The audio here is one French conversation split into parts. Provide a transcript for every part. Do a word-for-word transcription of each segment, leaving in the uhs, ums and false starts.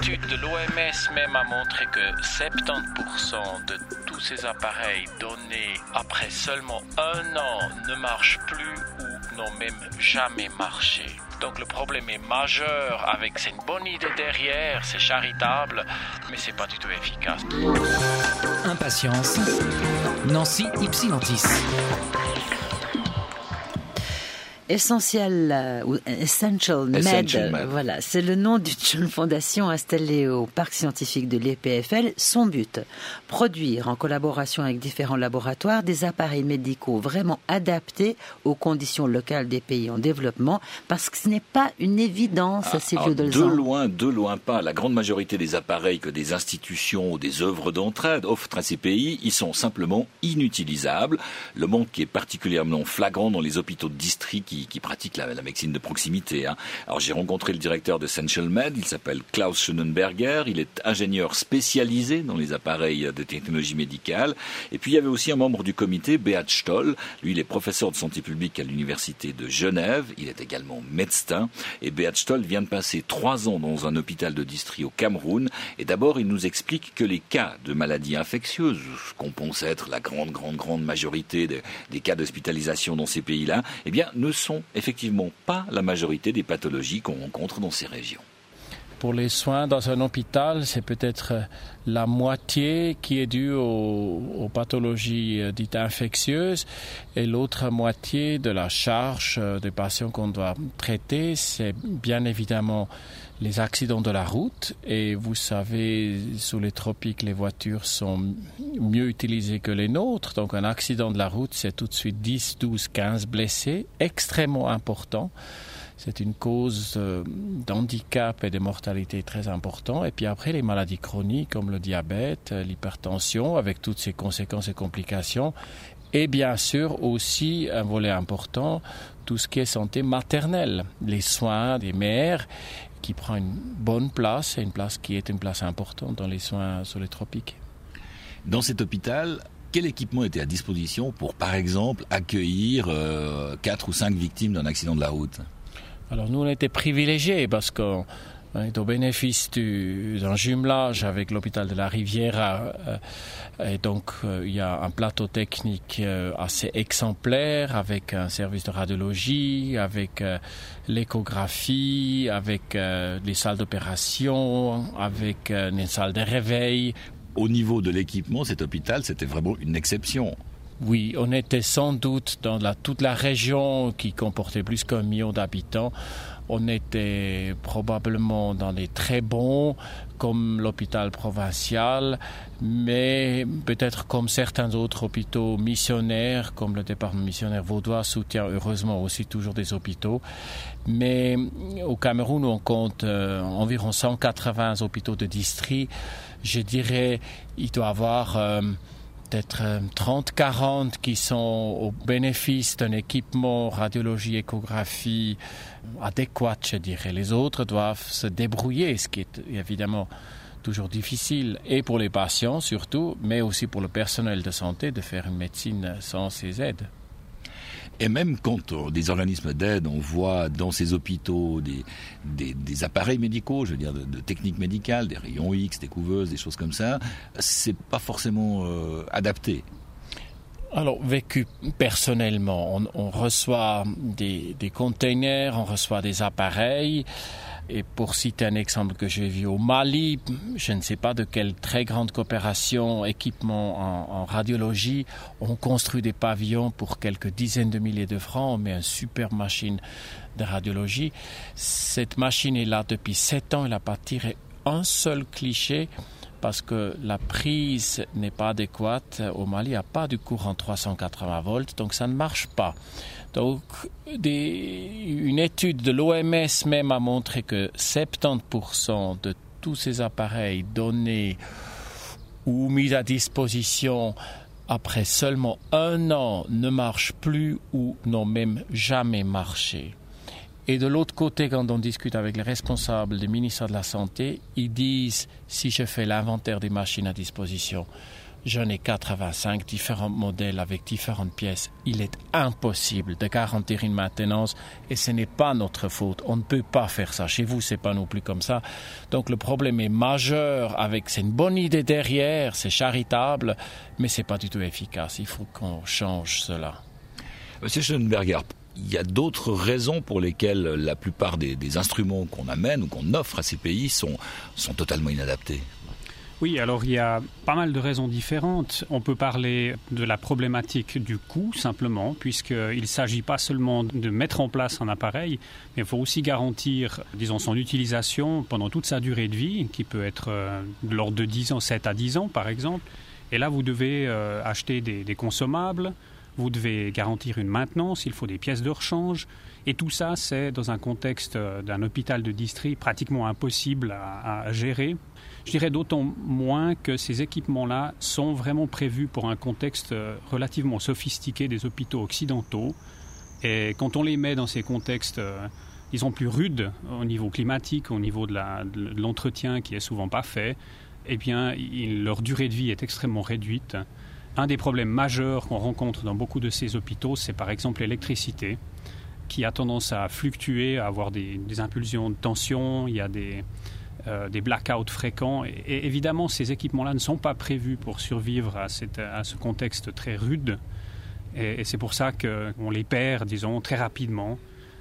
étude de l'O M S même a montré que soixante-dix pour cent de tous ces appareils donnés après seulement un an ne marchent plus ou n'ont même jamais marché. Donc le problème est majeur avec, c'est une bonne idée derrière, c'est charitable, mais c'est pas du tout efficace. Impatience, Nancy Ypsilantis. Essential euh, ou Essential Med, Essential Med. Voilà, c'est le nom d'une fondation installée au parc scientifique de l'E P F L. Son but, produire en collaboration avec différents laboratoires des appareils médicaux vraiment adaptés aux conditions locales des pays en développement, parce que ce n'est pas une évidence, Ah, Silvio alors, Dolzan. De loin, de loin pas. La grande majorité des appareils que des institutions ou des œuvres d'entraide offrent à ces pays, ils sont simplement inutilisables. Le manque qui est particulièrement flagrant dans les hôpitaux de district qui, qui pratiquent la, la médecine de proximité. Hein. Alors j'ai rencontré le directeur de Essential Med, il s'appelle Klaus Schönenberger, il est ingénieur spécialisé dans les appareils de technologie médicale. Et puis il y avait aussi un membre du comité, Beat Stoll, lui il est professeur de santé publique à l'université de Genève, il est également médecin. Et Beat Stoll vient de passer trois ans dans un hôpital de district au Cameroun. Et d'abord il nous explique que les cas de maladies infectieuses, ce qu'on pense être la grande, grande, grande majorité de, des cas d'hospitalisation dans ces pays-là, eh bien ne sont effectivement pas la majorité des pathologies qu'on rencontre dans ces régions. Pour les soins dans un hôpital, c'est peut-être la moitié qui est due aux, aux pathologies dites infectieuses et l'autre moitié de la charge des patients qu'on doit traiter, c'est bien évidemment les accidents de la route. Et vous savez, sous les tropiques, les voitures sont mieux utilisées que les nôtres. Donc un accident de la route, c'est tout de suite dix, douze, quinze blessés, extrêmement important. C'est une cause d'handicap et de mortalité très importante. Et puis après, les maladies chroniques comme le diabète, l'hypertension, avec toutes ses conséquences et complications. Et bien sûr aussi un volet important, tout ce qui est santé maternelle, les soins des mères, qui prend une bonne place, et une place qui est une place importante dans les soins sur les tropiques. Dans cet hôpital, quel équipement était à disposition pour, par exemple, accueillir euh, quatre ou cinq victimes d'un accident de la route ? Alors nous, on était privilégiés parce qu'on est au bénéfice du, d'un jumelage avec l'hôpital de la Riviera. Et donc, il y a un plateau technique assez exemplaire avec un service de radiologie, avec l'échographie, avec les salles d'opération, avec les salles de réveil. Au niveau de l'équipement, cet hôpital, c'était vraiment une exception. Oui, on était sans doute dans la, toute la région qui comportait plus qu'un million d'habitants. On était probablement dans des très bons, comme l'hôpital provincial, mais peut-être comme certains autres hôpitaux missionnaires, comme le département missionnaire vaudois soutient heureusement aussi toujours des hôpitaux. Mais au Cameroun, on compte euh, environ cent quatre-vingts hôpitaux de district. Je dirais, il doit y avoir Euh, peut-être trente à quarante qui sont au bénéfice d'un équipement radiologie, échographie adéquat, je dirais. Les autres doivent se débrouiller, ce qui est évidemment toujours difficile, et pour les patients surtout, mais aussi pour le personnel de santé, de faire une médecine sans ces aides. Et même quand euh, des organismes d'aide, on voit dans ces hôpitaux des, des, des appareils médicaux, je veux dire de, de techniques médicales, des rayons X, des couveuses, des choses comme ça, c'est pas forcément euh, adapté. Alors, vécu personnellement, on, on reçoit des, des containers, on reçoit des appareils. Et pour citer un exemple que j'ai vu au Mali, je ne sais pas de quelle très grande coopération, équipement en, en radiologie, on construit des pavillons pour quelques dizaines de milliers de francs, on met une super machine de radiologie. Cette machine est là depuis sept ans, elle n'a pas tiré un seul cliché parce que la prise n'est pas adéquate. Au Mali, il n'y a pas de courant trois cent quatre-vingts volts, donc ça ne marche pas. Donc, des, une étude de l'O M S même a montré que soixante-dix pour cent de tous ces appareils donnés ou mis à disposition après seulement un an ne marchent plus ou n'ont même jamais marché. Et de l'autre côté, quand on discute avec les responsables des ministères de la Santé, ils disent, si je fais l'inventaire des machines à disposition, j'en ai quatre-vingt-cinq différents modèles avec différentes pièces. Il est impossible de garantir une maintenance et ce n'est pas notre faute. On ne peut pas faire ça. Chez vous, c'est pas non plus comme ça. Donc le problème est majeur avec, c'est une bonne idée derrière, c'est charitable, mais c'est pas du tout efficace. Il faut qu'on change cela. Monsieur Schönenberger, il y a d'autres raisons pour lesquelles la plupart des, des instruments qu'on amène ou qu'on offre à ces pays sont, sont totalement inadaptés. Oui, alors il y a pas mal de raisons différentes. On peut parler de la problématique du coût, simplement, puisqu'il ne s'agit pas seulement de mettre en place un appareil, mais il faut aussi garantir, disons, son utilisation pendant toute sa durée de vie, qui peut être de l'ordre de dix ans, sept à dix ans, par exemple. Et là, vous devez euh, acheter des, des consommables, vous devez garantir une maintenance, il faut des pièces de rechange. Et tout ça, c'est dans un contexte d'un hôpital de district pratiquement impossible à, à gérer. Je dirais d'autant moins que ces équipements-là sont vraiment prévus pour un contexte relativement sophistiqué des hôpitaux occidentaux. Et quand on les met dans ces contextes, disons, plus rudes au niveau climatique, au niveau de, la, de l'entretien qui est souvent pas fait, eh bien, il, leur durée de vie est extrêmement réduite. Un des problèmes majeurs qu'on rencontre dans beaucoup de ces hôpitaux, c'est par exemple l'électricité, qui a tendance à fluctuer, à avoir des, des impulsions de tension, il y a des, euh, des blackouts fréquents. Et, et évidemment, ces équipements-là ne sont pas prévus pour survivre à, cette, à ce contexte très rude. Et, et c'est pour ça qu'on les perd, disons, très rapidement.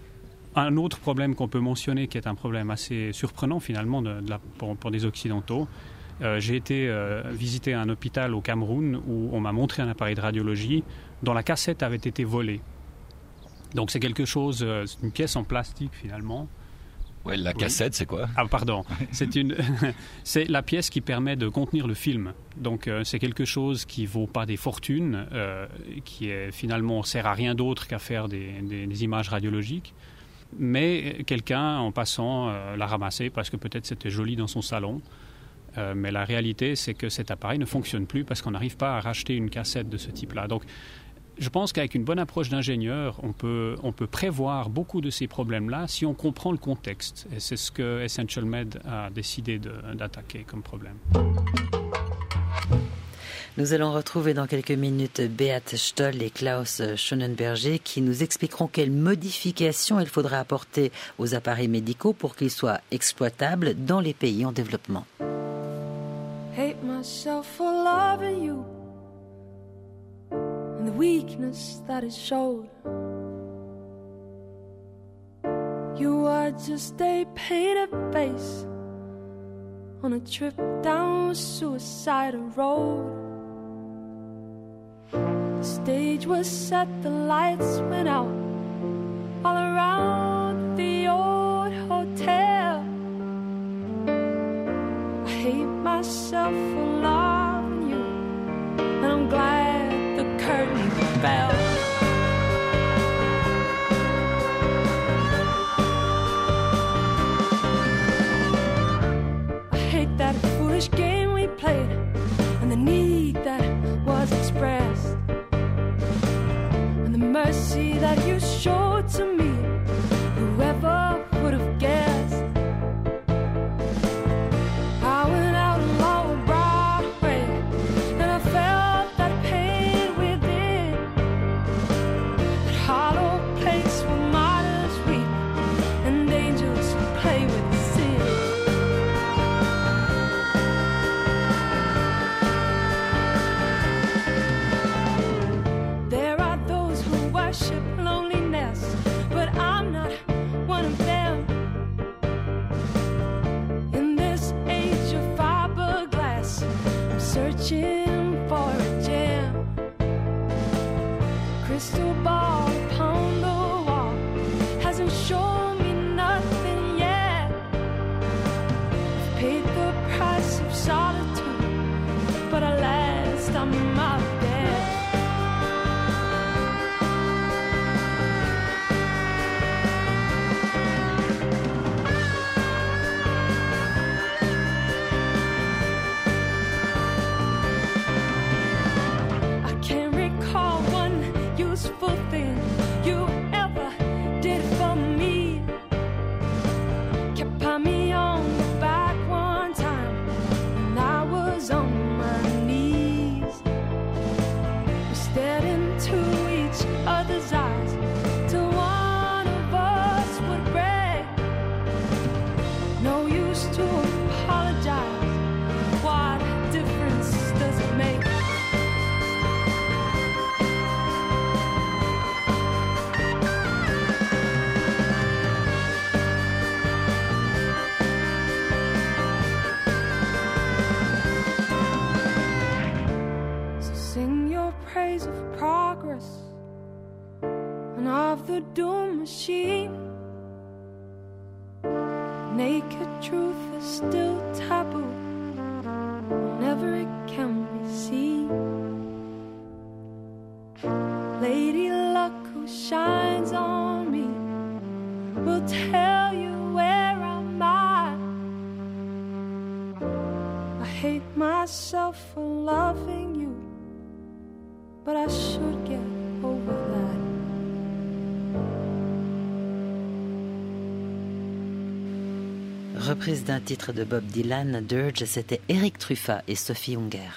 Un autre problème qu'on peut mentionner, qui est un problème assez surprenant finalement de, de la, pour, pour des Occidentaux, Euh, j'ai été euh, visiter un hôpital au Cameroun où on m'a montré un appareil de radiologie dont la cassette avait été volée. Donc c'est quelque chose, euh, c'est une pièce en plastique finalement. Ouais, la cassette, oui. C'est quoi ? Ah pardon, c'est une, c'est la pièce qui permet de contenir le film. Donc euh, c'est quelque chose qui vaut pas des fortunes, euh, qui est finalement sert à rien d'autre qu'à faire des, des, des images radiologiques. Mais quelqu'un en passant euh, l'a ramassé parce que peut-être c'était joli dans son salon. Euh, mais la réalité, c'est que cet appareil ne fonctionne plus parce qu'on n'arrive pas à racheter une cassette de ce type-là. Donc, je pense qu'avec une bonne approche d'ingénieur, on peut, on peut prévoir beaucoup de ces problèmes-là si on comprend le contexte. Et c'est ce que Essential Med a décidé de, d'attaquer comme problème. Nous allons retrouver dans quelques minutes Beat Stoll et Klaus Schönenberger qui nous expliqueront quelles modifications il faudra apporter aux appareils médicaux pour qu'ils soient exploitables dans les pays en développement. Hate myself for loving you and the weakness that it showed. You are just a painted face on a trip down a suicidal road. The stage was set, the lights went out all around the old hotel. I hate myself for loving you, and I'm glad the curtain fell. I hate that foolish game we played and the need that was expressed and the mercy that you showed to me naked truth is still taboo whenever it can be seen. Lady Luck, who shines on me, will tell you where I'm at. I hate myself for loving you, but I should get over that. Reprise d'un titre de Bob Dylan, Dirge, c'était Eric Truffat et Sophie Unger.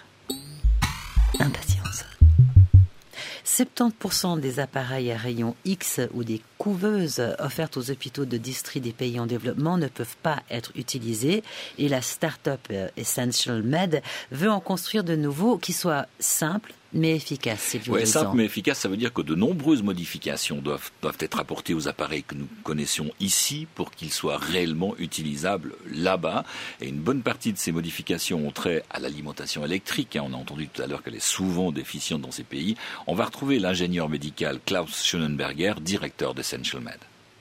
Impatience. soixante-dix pour cent des appareils à rayon X ou des couveuses offertes aux hôpitaux de district des pays en développement ne peuvent pas être utilisés et la start-up Essential Med veut en construire de nouveaux qui soient simples mais efficaces. Oui, simple mais efficace, ça veut dire que de nombreuses modifications doivent, doivent être apportées aux appareils que nous connaissions ici pour qu'ils soient réellement utilisables là-bas. Et une bonne partie de ces modifications ont trait à l'alimentation électrique. On a entendu tout à l'heure qu'elle est souvent déficiente dans ces pays. On va retrouver l'ingénieur médical Klaus Schönenberger, directeur d'Essential Med.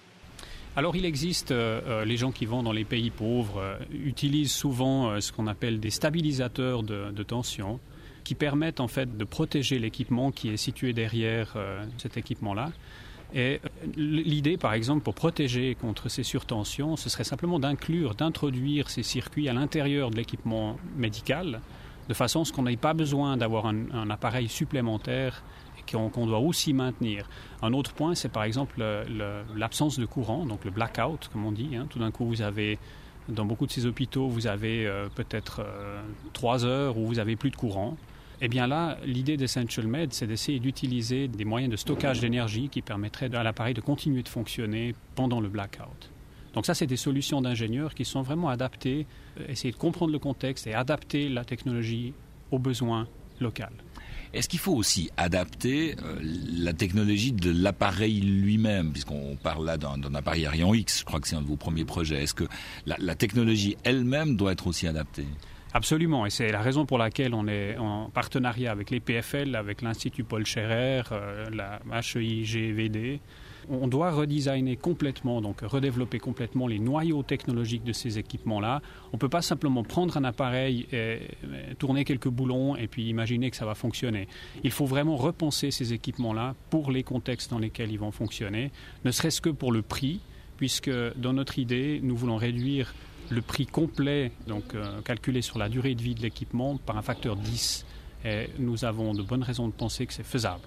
Alors il existe, euh, les gens qui vont dans les pays pauvres euh, utilisent souvent euh, ce qu'on appelle des stabilisateurs de, de tension qui permettent en fait de protéger l'équipement qui est situé derrière euh, cet équipement-là. Et l'idée, par exemple, pour protéger contre ces surtensions, ce serait simplement d'inclure, d'introduire ces circuits à l'intérieur de l'équipement médical, de façon à ce qu'on n'ait pas besoin d'avoir un, un appareil supplémentaire qu'on, qu'on doit aussi maintenir. Un autre point, c'est par exemple le, le, l'absence de courant, donc le blackout, comme on dit. Hein. Tout d'un coup, vous avez, dans beaucoup de ces hôpitaux, vous avez euh, peut-être euh, trois heures où vous n'avez plus de courant. Eh bien là, l'idée d'Essential Med, c'est d'essayer d'utiliser des moyens de stockage d'énergie qui permettraient à l'appareil de continuer de fonctionner pendant le blackout. Donc ça, c'est des solutions d'ingénieurs qui sont vraiment adaptées, euh, essayer de comprendre le contexte et adapter la technologie aux besoins locaux. Est-ce qu'il faut aussi adapter euh, la technologie de l'appareil lui-même, puisqu'on parle là d'un, d'un appareil à rayon X, je crois que c'est un de vos premiers projets. Est-ce que la, la technologie elle-même doit être aussi adaptée ? Absolument, et c'est la raison pour laquelle on est en partenariat avec l'E P F L, avec l'Institut Paul Scherrer, euh, la H E I G V D. On doit redesigner complètement, donc redévelopper complètement les noyaux technologiques de ces équipements-là. On ne peut pas simplement prendre un appareil, et, et tourner quelques boulons et puis imaginer que ça va fonctionner. Il faut vraiment repenser ces équipements-là pour les contextes dans lesquels ils vont fonctionner, ne serait-ce que pour le prix, puisque dans notre idée, nous voulons réduire le prix complet, donc euh, calculé sur la durée de vie de l'équipement, par un facteur dix. Et nous avons de bonnes raisons de penser que c'est faisable.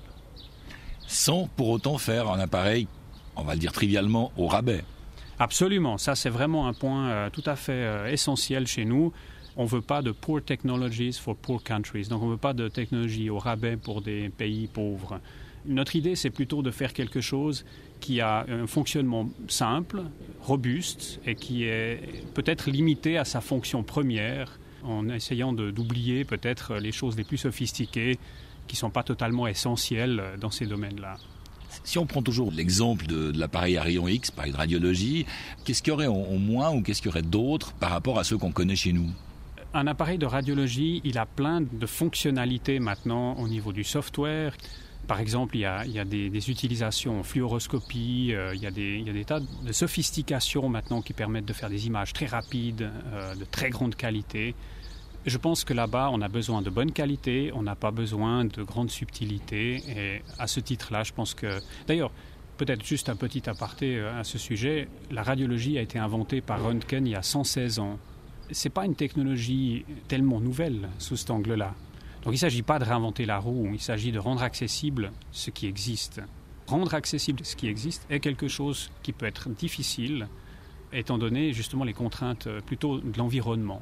Sans pour autant faire un appareil, on va le dire trivialement, au rabais. Absolument, ça c'est vraiment un point euh, tout à fait euh, essentiel chez nous. On ne veut pas de poor technologies for poor countries, donc on ne veut pas de technologie au rabais pour des pays pauvres. Notre idée, c'est plutôt de faire quelque chose qui a un fonctionnement simple, robuste et qui est peut-être limité à sa fonction première, en essayant de, d'oublier peut-être les choses les plus sophistiquées qui ne sont pas totalement essentielles dans ces domaines-là. Si on prend toujours l'exemple de, de l'appareil à rayon X, par de radiologie, qu'est-ce qu'il y aurait en, en moins ou qu'est-ce qu'il y aurait d'autre par rapport à ceux qu'on connaît chez nous ? Un appareil de radiologie, il a plein de fonctionnalités maintenant au niveau du software. Par exemple, il y a, il y a des, des utilisations en fluoroscopie, euh, il y a des, il y a des tas de sophistications maintenant qui permettent de faire des images très rapides, euh, de très grande qualité. Je pense que là-bas, on a besoin de bonne qualité, on n'a pas besoin de grande subtilité. Et à ce titre-là, je pense que... D'ailleurs, peut-être juste un petit aparté à ce sujet, la radiologie a été inventée par Röntgen il y a cent seize ans. Ce n'est pas une technologie tellement nouvelle sous cet angle-là. Donc il ne s'agit pas de réinventer la roue, il s'agit de rendre accessible ce qui existe. Rendre accessible ce qui existe est quelque chose qui peut être difficile, étant donné justement les contraintes plutôt de l'environnement.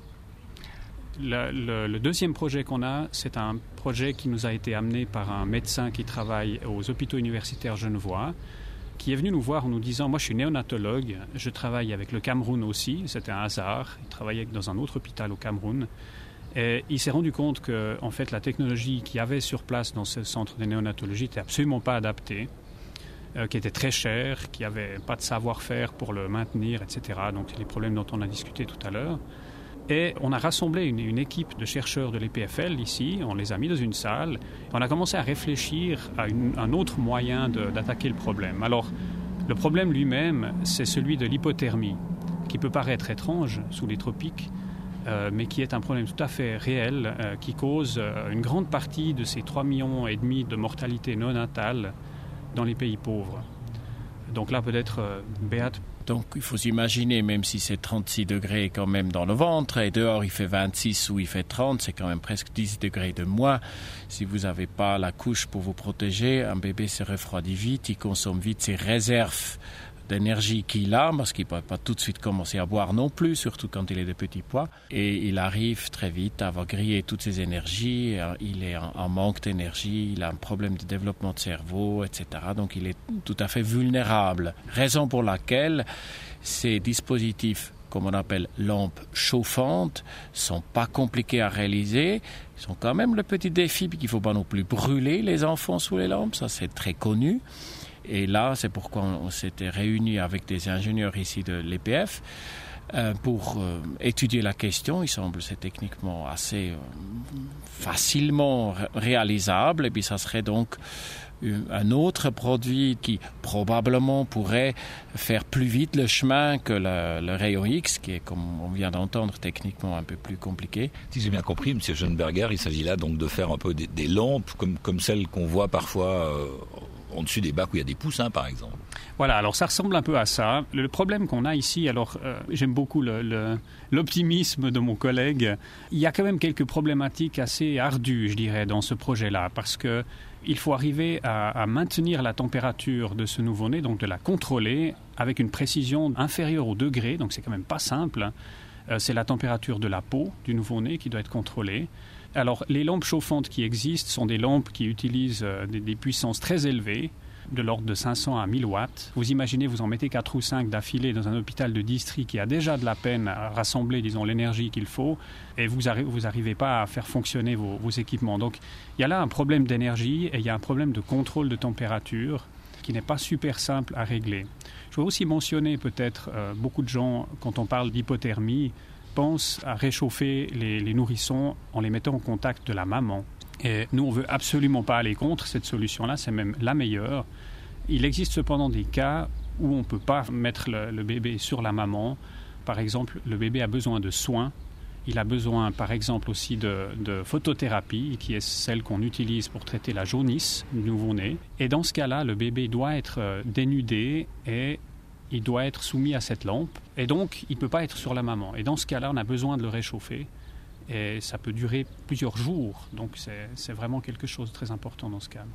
Le, le, le deuxième projet qu'on a, c'est un projet qui nous a été amené par un médecin qui travaille aux hôpitaux universitaires genevois, qui est venu nous voir en nous disant « Moi, je suis néonatologue, je travaille avec le Cameroun aussi, c'était un hasard, il travaillait dans un autre hôpital au Cameroun. » Et il s'est rendu compte que en fait, la technologie qu'il y avait sur place dans ce centre de néonatologie n'était absolument pas adaptée, euh, qui était très chère, qui n'avait pas de savoir-faire pour le maintenir, et cetera. Donc, c'est les problèmes dont on a discuté tout à l'heure. Et on a rassemblé une, une équipe de chercheurs de l'E P F L ici, on les a mis dans une salle, on a commencé à réfléchir à une, un autre moyen de, d'attaquer le problème. Alors, le problème lui-même, c'est celui de l'hypothermie, qui peut paraître étrange sous les tropiques, euh, mais qui est un problème tout à fait réel, euh, qui cause euh, une grande partie de ces trois millions et demi de mortalité néonatale dans les pays pauvres. Donc là, peut-être, euh, Béate. Donc il faut s'imaginer, même si c'est trente-six degrés quand même dans le ventre, et dehors il fait vingt-six ou il fait trente, c'est quand même presque dix degrés de moins. Si vous n'avez pas la couche pour vous protéger, un bébé se refroidit vite, il consomme vite ses réserves d'énergie qu'il a, parce qu'il ne peut pas tout de suite commencer à boire non plus, surtout quand il est de petits poids. Et il arrive très vite à avoir grillé toutes ses énergies, il est en, en manque d'énergie, il a un problème de développement de cerveau, et cetera. Donc il est tout à fait vulnérable. Raison pour laquelle ces dispositifs, comme on appelle lampes chauffantes, sont pas compliqués à réaliser. Ils sont quand même le petit défi, qu'il ne faut pas non plus brûler les enfants sous les lampes, ça c'est très connu. Et là, c'est pourquoi on s'était réunis avec des ingénieurs ici de l'E P F euh, pour euh, étudier la question. Il semble que c'est techniquement assez euh, facilement ré- réalisable. Et puis ça serait donc un autre produit qui probablement pourrait faire plus vite le chemin que le, le rayon X, qui est, comme on vient d'entendre, techniquement un peu plus compliqué. Si j'ai bien compris, M. Schönberger, il s'agit là donc de faire un peu des, des lampes comme, comme celles qu'on voit parfois euh, en dessus des bacs où il y a des poussins, par exemple. Voilà, alors ça ressemble un peu à ça. Le problème qu'on a ici, alors euh, j'aime beaucoup le, le, l'optimisme de mon collègue. Il y a quand même quelques problématiques assez ardues, je dirais, dans ce projet-là, parce que il faut arriver à, à maintenir la température de ce nouveau-né, donc de la contrôler avec une précision inférieure au degré, donc c'est quand même pas simple. Euh, c'est la température de la peau du nouveau-né qui doit être contrôlée. Alors, les lampes chauffantes qui existent sont des lampes qui utilisent euh, des, des puissances très élevées, de l'ordre de cinq cents à mille watts. Vous imaginez, vous en mettez quatre ou cinq d'affilée dans un hôpital de district qui a déjà de la peine à rassembler, disons, l'énergie qu'il faut, et vous n'arrivez pas à faire fonctionner vos, vos équipements. Donc, il y a là un problème d'énergie et il y a un problème de contrôle de température qui n'est pas super simple à régler. Je veux aussi mentionner peut-être, euh, beaucoup de gens, quand on parle d'hypothermie, pensent à réchauffer les, les nourrissons en les mettant en contact de la maman. Et nous, on ne veut absolument pas aller contre cette solution-là, c'est même la meilleure. Il existe cependant des cas où on ne peut pas mettre le, le bébé sur la maman. Par exemple, le bébé a besoin de soins. Il a besoin, par exemple, aussi de, de photothérapie, qui est celle qu'on utilise pour traiter la jaunisse du nouveau-né. Et dans ce cas-là, le bébé doit être dénudé et il doit être soumis à cette lampe. Et donc, il ne peut pas être sur la maman. Et dans ce cas-là, on a besoin de le réchauffer. Et ça peut durer plusieurs jours. Donc, c'est, c'est vraiment quelque chose de très important dans ce cas.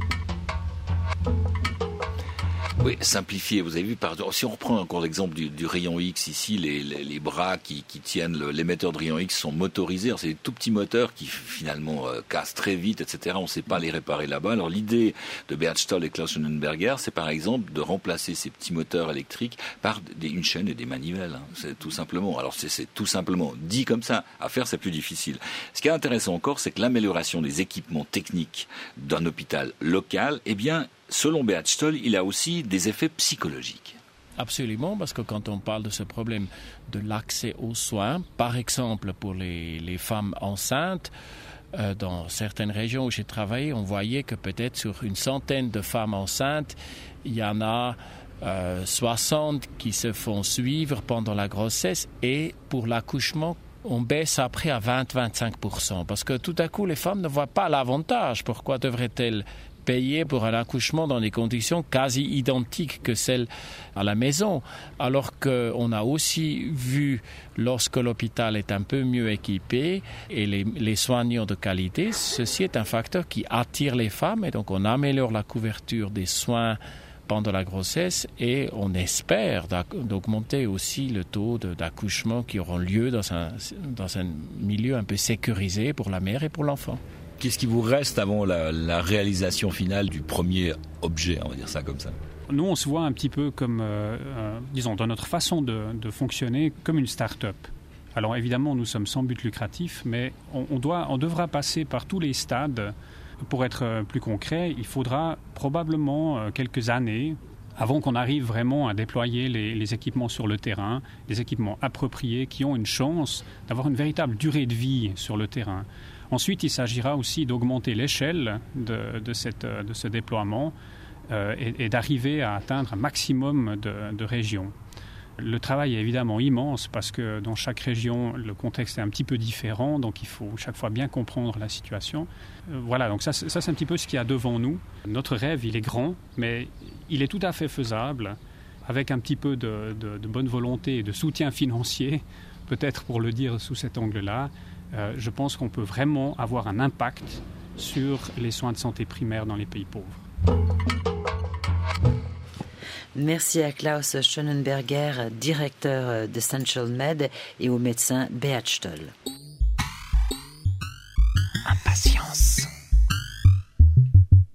Oui, simplifier. Vous avez vu, par, si on reprend encore l'exemple du, du rayon X ici, les, les, les bras qui, qui tiennent le, l'émetteur de rayon X sont motorisés. Alors, c'est des tout petits moteurs qui finalement euh, cassent très vite, et cetera. On ne sait pas les réparer là-bas. Alors l'idée de Beat Stoll et Klaus Schönberger, c'est par exemple de remplacer ces petits moteurs électriques par des, une chaîne et des manivelles. Hein. C'est tout simplement. Alors c'est, c'est tout simplement dit comme ça. À faire, c'est plus difficile. Ce qui est intéressant encore, c'est que l'amélioration des équipements techniques d'un hôpital local, eh bien, selon Beat Stoll, il a aussi des effets psychologiques. Absolument, parce que quand on parle de ce problème de l'accès aux soins, par exemple pour les, les femmes enceintes, euh, dans certaines régions où j'ai travaillé, on voyait que peut-être sur une centaine de femmes enceintes, il y en a euh, soixante qui se font suivre pendant la grossesse et pour l'accouchement, on baisse après à vingt à vingt-cinq pour cent parce que tout à coup, les femmes ne voient pas l'avantage. Pourquoi devraient-elles payer pour un accouchement dans des conditions quasi identiques que celles à la maison, alors qu'on a aussi vu, lorsque l'hôpital est un peu mieux équipé et les, les soignants de qualité, ceci est un facteur qui attire les femmes et donc on améliore la couverture des soins pendant la grossesse et on espère d'augmenter aussi le taux de, d'accouchement qui auront lieu dans un, dans un milieu un peu sécurisé pour la mère et pour l'enfant. Qu'est-ce qui vous reste avant la, la réalisation finale du premier objet, on va dire ça comme ça? Nous, on se voit un petit peu comme, euh, euh, disons, dans notre façon de, de fonctionner, comme une start-up. Alors évidemment, nous sommes sans but lucratif, mais on, on, doit, on devra passer par tous les stades. Pour être plus concret, il faudra probablement quelques années avant qu'on arrive vraiment à déployer les, les équipements sur le terrain, des équipements appropriés qui ont une chance d'avoir une véritable durée de vie sur le terrain. Ensuite, il s'agira aussi d'augmenter l'échelle de, de, cette, de ce déploiement euh, et, et d'arriver à atteindre un maximum de, de régions. Le travail est évidemment immense parce que dans chaque région, le contexte est un petit peu différent, donc il faut chaque fois bien comprendre la situation. Euh, voilà, donc ça, ça c'est un petit peu ce qu'il y a devant nous. Notre rêve, il est grand, mais il est tout à fait faisable avec un petit peu de, de, de bonne volonté et de soutien financier, peut-être pour le dire sous cet angle-là. Euh, je pense qu'on peut vraiment avoir un impact sur les soins de santé primaires dans les pays pauvres. Merci à Klaus Schönenberger, directeur de Central Med, et au médecin Beat Stoll.